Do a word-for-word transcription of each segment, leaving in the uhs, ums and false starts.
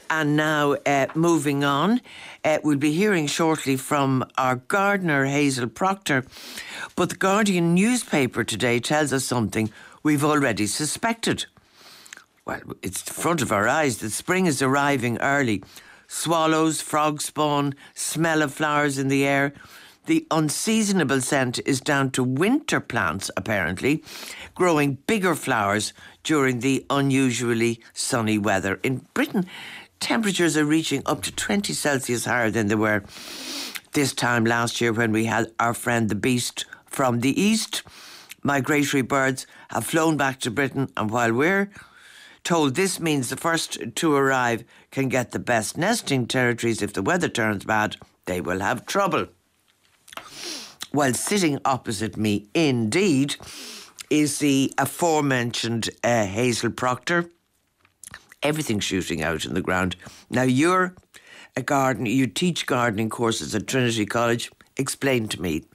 And now, uh, moving on, uh, we'll be hearing shortly from our gardener, Hazel Proctor. But the Guardian newspaper today tells us something we've already suspected. Well, it's in front of our eyes that spring is arriving early. Swallows, frog spawn, smell of flowers in the air. The unseasonable scent is down to winter plants, apparently, growing bigger flowers during the unusually sunny weather. In Britain, temperatures are reaching up to twenty Celsius higher than they were this time last year when we had our friend the beast from the east. Migratory birds have flown back to Britain, and while we're told this means the first to arrive can get the best nesting territories, if the weather turns bad, they will have trouble. Well, sitting opposite me, indeed, is the aforementioned uh, Hazel Proctor. Everything's shooting out in the ground. Now, you're a gardener, you teach gardening courses at Trinity College. Explain to me.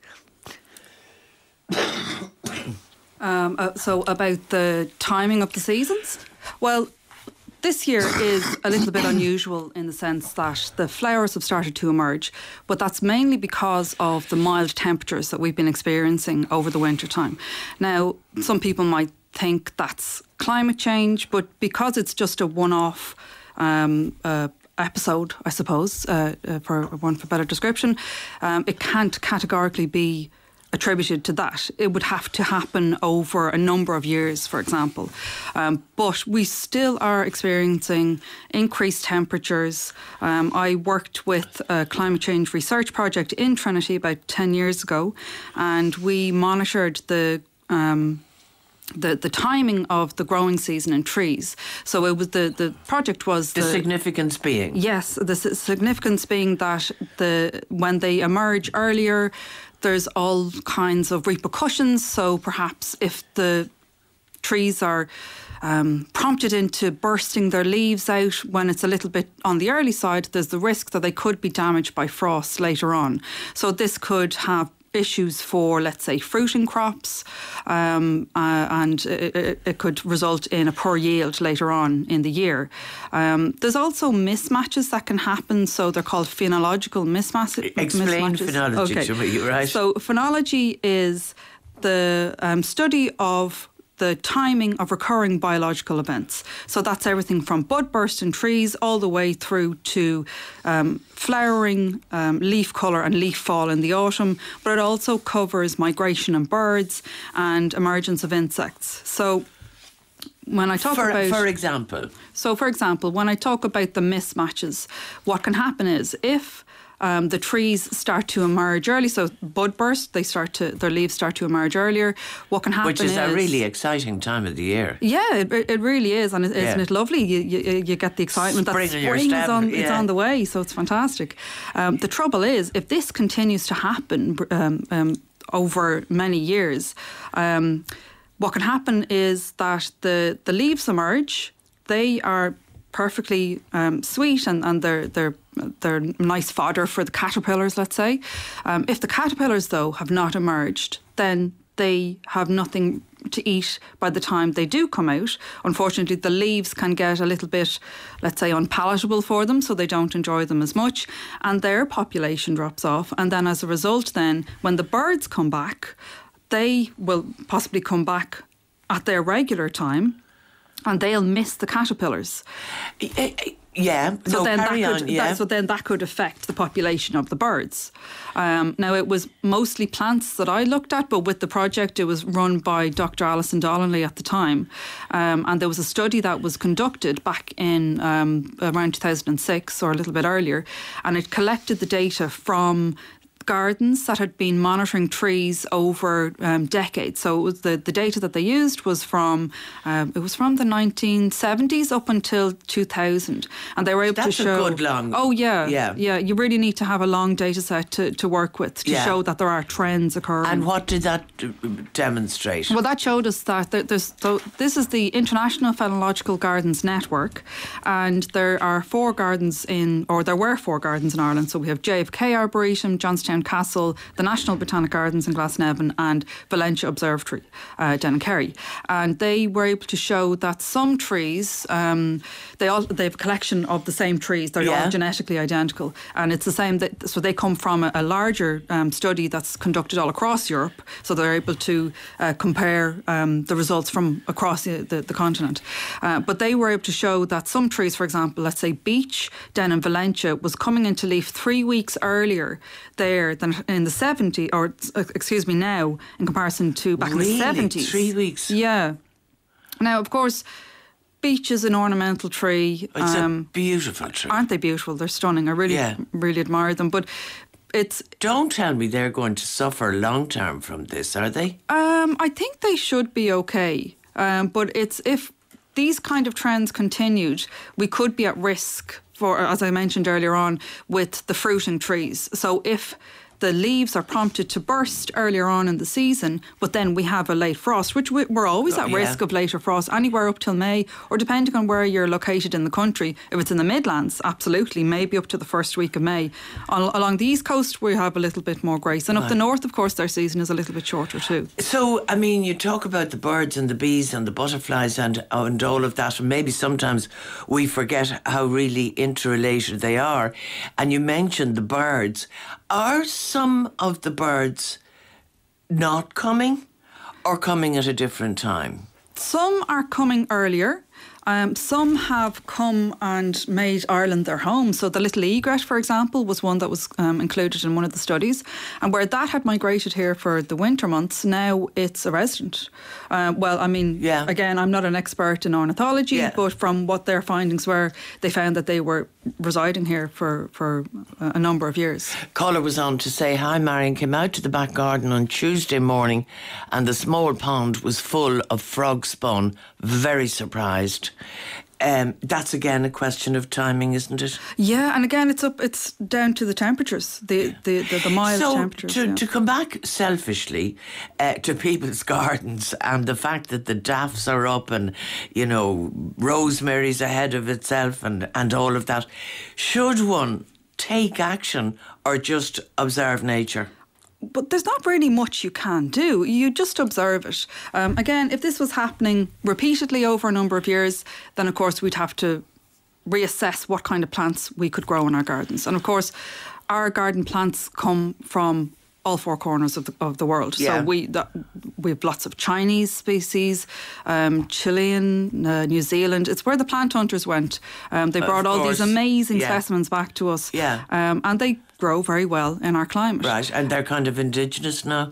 um, uh, so, about the timing of the seasons? Well, this year is a little bit unusual in the sense that the flowers have started to emerge, but that's mainly because of the mild temperatures that we've been experiencing over the winter time. Now, some people might think that's climate change, but because it's just a one-off um, uh, episode, I suppose, uh, uh, for one for better description, um, it can't categorically be attributed to that. It would have to happen over a number of years, for example. Um, but we still are experiencing increased temperatures. Um, I worked with a climate change research project in Trinity about ten years ago, and we monitored the um, The, the timing of the growing season in trees. So it was the, the project was the, the significance being yes, the significance being that the when they emerge earlier, there's all kinds of repercussions. So perhaps if the trees are um, prompted into bursting their leaves out when it's a little bit on the early side, there's the risk that they could be damaged by frost later on. So this could have issues for, let's say, fruiting crops, um, uh, and it, it could result in a poor yield later on in the year. Um, there's also mismatches that can happen, so they're called phenological mismatches. Explain mismatches. phenology okay. to me, right? So phenology is the um, study of the timing of recurring biological events. So that's everything from bud burst in trees all the way through to um, flowering, um, leaf colour and leaf fall in the autumn, but it also covers migration in birds and emergence of insects. So when I talk for, about... For example? So for example, when I talk about the mismatches, what can happen is if Um, the trees start to emerge early, so bud burst, they start to their leaves start to emerge earlier. What can happen Which is, is a really exciting time of the year. Yeah, it, it really is, and it, yeah. isn't it lovely? You, you you get the excitement spring that spring is on yeah. it's on the way, so it's fantastic. Um, the trouble is, if this continues to happen um, um, over many years, um, what can happen is that the the leaves emerge. They are perfectly um, sweet, and, and they're they're they're nice fodder for the caterpillars, let's say. Um, if the caterpillars, though, have not emerged, then they have nothing to eat by the time they do come out. Unfortunately, the leaves can get a little bit, let's say, unpalatable for them, so they don't enjoy them as much, and their population drops off. And then as a result, then, when the birds come back, they will possibly come back at their regular time, and they'll miss the caterpillars. Yeah, so no, then carry that on, could, yeah. that, so then that could affect the population of the birds. Um, now, it was mostly plants that I looked at, but with the project, it was run by Doctor Alison Donnelly at the time. Um, and there was a study that was conducted back in um, around two thousand six or a little bit earlier, and it collected the data from gardens that had been monitoring trees over um, decades. So it was the, the data that they used was from um, it was from the nineteen seventies up until two thousand, and they were able That's to show. That's a good long. Oh yeah, yeah, yeah. You really need to have a long data set to, to work with to yeah. show that there are trends occurring. And what did that demonstrate? Well, that showed us that there's. So this is the International Phenological Gardens Network, and there are four gardens in, or there were four gardens in Ireland. So we have J F K Arboretum, Johnstown Castle, the National Botanic Gardens in Glasnevin and Valentia Observatory uh, down in Kerry. And they were able to show that some trees, um, they all they have a collection of the same trees. They're Yeah. all genetically identical. And it's the same, that, so they come from a, a larger um, study that's conducted all across Europe. So they're able to uh, compare um, the results from across the, the, the continent. Uh, but they were able to show that some trees, for example, let's say beech down in Valentia, was coming into leaf three weeks earlier there than in the seventies, or uh, excuse me, now in comparison to back Really? in the seventies. Three weeks? Yeah. Now, of course, beech is an ornamental tree. It's um, a beautiful tree. Aren't they beautiful? They're stunning. I really, Yeah. really admire them. But it's Don't tell me they're going to suffer long term from this, are they? Um, I think they should be okay. Um, but it's if these kind of trends continued, we could be at risk for, as I mentioned earlier on, with the fruiting trees. So if the leaves are prompted to burst earlier on in the season, but then we have a late frost, which we, we're always Oh, at yeah. risk of later frost, anywhere up till May, or depending on where you're located in the country. If it's in the Midlands, absolutely, maybe up to the first week of May. On, along the East Coast, we have a little bit more grace. And up the north, of course, their season is a little bit shorter too. So, I mean, you talk about the birds and the bees and the butterflies and and all of that, and maybe sometimes we forget how really interrelated they are. And you mentioned the birds. Are some of the birds not coming or coming at a different time? Some are coming earlier. Um, some have come and made Ireland their home. So the little egret, for example, was one that was um, included in one of the studies. And where that had migrated here for the winter months, now it's a resident. Uh, well, I mean, Yeah. again, I'm not an expert in ornithology, Yeah. but from what their findings were, they found that they were residing here for, for a number of years. Caller was on to say, hi, Marion, came out to the back garden on Tuesday morning and the small pond was full of frog spawn. Very surprised. Um, that's again a question of timing, isn't it? Yeah, and again, it's up. It's down to the temperatures, the the, the, the mild so temperatures. to, yeah. to come back selfishly uh, to people's gardens and the fact that the daffs are up and, you know, rosemary's ahead of itself and, and all of that, should one take action or just observe nature? But there's not really much you can do. You just observe it. Um, again, if this was happening repeatedly over a number of years, then of course we'd have to reassess what kind of plants we could grow in our gardens. And of course, our garden plants come from all four corners of the, of the world. Yeah. So we that, we have lots of Chinese species, um, Chilean, uh, New Zealand. It's where the plant hunters went. Um, they brought Of all these course. amazing Yeah. specimens back to us. Yeah. Um, and they grow very well in our climate. Right, and they're kind of indigenous now?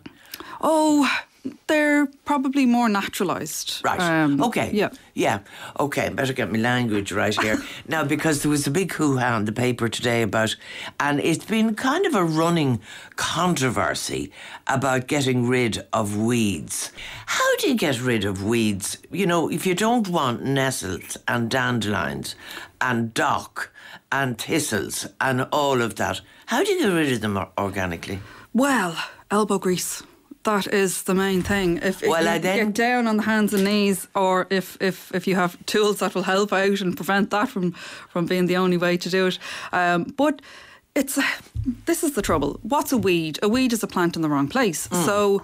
Oh, they're probably more naturalised. Right. Um, okay. Yeah. Yeah. Okay. Better get my language right here. Now, because there was a big hoo-ha in the paper today about, and it's been kind of a running controversy about getting rid of weeds. How do you get rid of weeds? You know, if you don't want nettles and dandelions and dock and thistles and all of that, how do you get rid of them or- organically? Well, elbow grease. That is the main thing. If, if Well, you I then- get down on the hands and knees, or if, if, if you have tools that will help out and prevent that from, from being the only way to do it. Um, but it's this is the trouble. What's a weed? A weed is a plant in the wrong place. Mm. So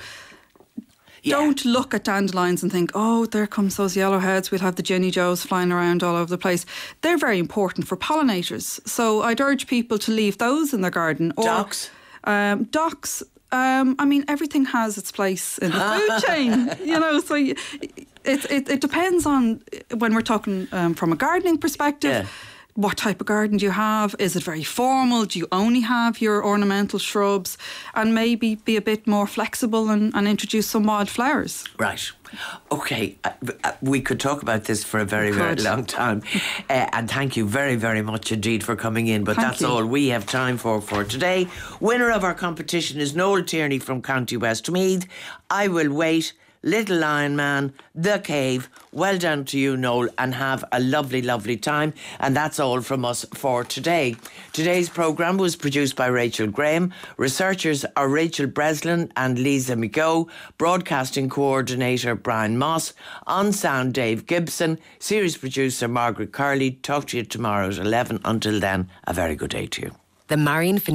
Yeah. don't look at dandelions and think, oh, there comes those yellowheads. We'll have the Ginny Joes flying around all over the place. They're very important for pollinators. So I'd urge people to leave those in their garden. Or, Docks? Um, docks. Um, I mean, everything has its place in the food chain, you know, so you, it, it, it depends on, when we're talking um, from a gardening perspective, Yeah. what type of garden do you have? Is it very formal? Do you only have your ornamental shrubs? And maybe be a bit more flexible and, and introduce some wild flowers. Right. Okay. Uh, uh, we could talk about this for a very, We very could. long time. Uh, and thank you very, very much indeed for coming in. But Thank that's you. all we have time for for today. Winner of our competition is Noel Tierney from County Westmeath. I Will Wait, Little Lion Man, The Cave. Well done to you, Noel, and have a lovely, lovely time. And that's all from us for today. Today's programme was produced by Rachel Graham. Researchers are Rachel Breslin and Lisa McGough. Broadcasting coordinator Brian Moss. On sound Dave Gibson. Series producer Margaret Curley. Talk to you tomorrow at eleven. Until then, a very good day to you. The Marion